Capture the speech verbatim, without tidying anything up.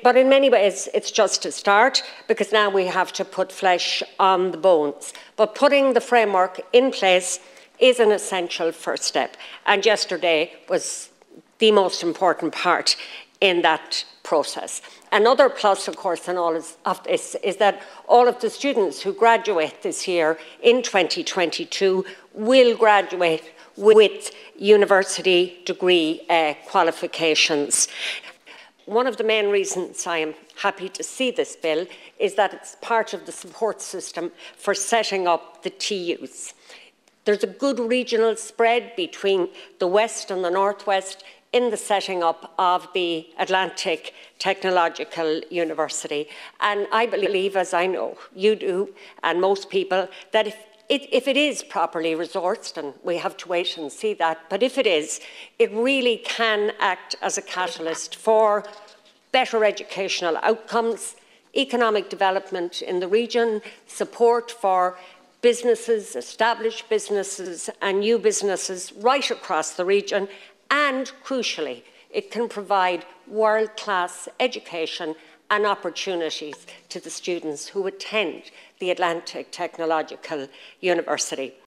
but in many ways, it's just a start, because now we have to put flesh on the bones. But putting the framework in place is an essential first step. And yesterday was the most important part in that process. Another plus, of course, in all of this is that all of the students who graduate this year in twenty twenty-two will graduate with university degree uh, qualifications. One of the main reasons I am happy to see this bill is that it's part of the support system for setting up the T Us. There's a good regional spread between the West and the Northwest in the setting up of the Atlantic Technological University. And I believe, as I know you do, and most people, that if it, if it is properly resourced, and we have to wait and see that, but if it is, it really can act as a catalyst for better educational outcomes, economic development in the region, support for businesses, established businesses and new businesses right across the region, and crucially, it can provide world-class education and opportunities to the students who attend the Atlantic Technological University.